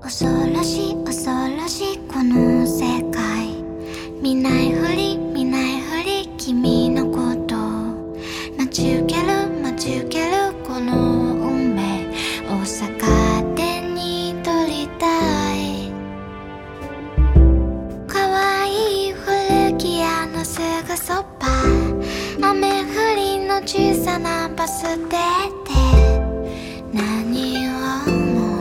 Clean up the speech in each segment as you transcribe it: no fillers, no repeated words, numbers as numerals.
恐ろしい恐ろしいこの世界、見ないふり見ないふり君のこと待ち受ける待ち受けるこの運命を逆手に取りたい。可愛い古着屋のすぐそば、雨降りの小さなバス停で何を思う？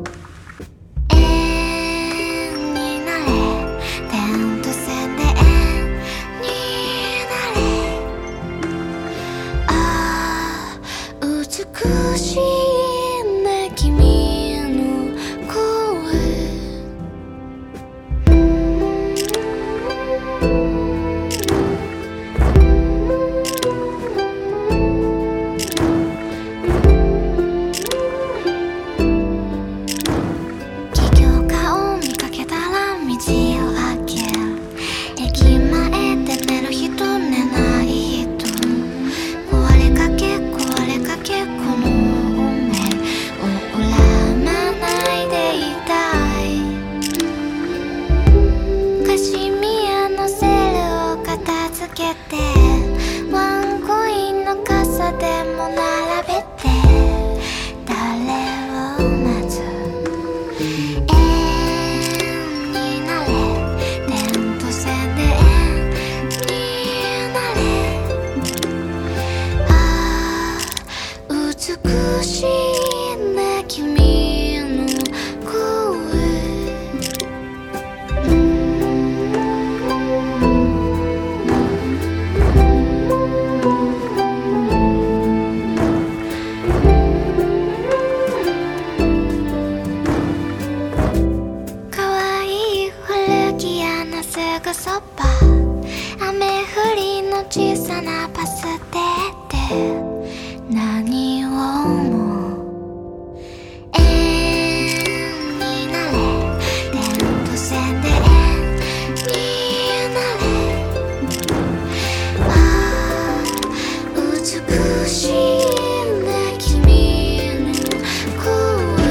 美しいね君の声。起業家を見かけたら道を開ける。駅前で寝る人寝ない人、壊れかけ壊れかけこの運命を恨まないでいたい。カシミヤのセールを片付けて、ワンコインの傘でも並べて、誰を待つ？円になれ、点と線で円になれ。美しいね君の声。可愛い古着屋のすぐそば、雨降りの小さなバス停で何を思う？円になれ、点と線で円になれ。美しいね君の声。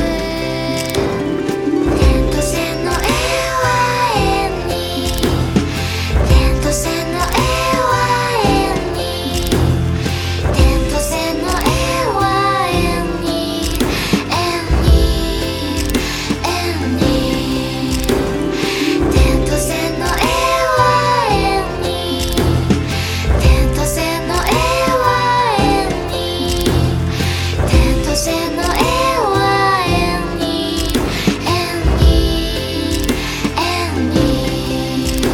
点と線の絵は円に、点と線の絵は円に、点と線の絵は円に、円に、円に。点と線の絵は円に、点と線の絵は円に、点と線の絵は円に、円に、円に。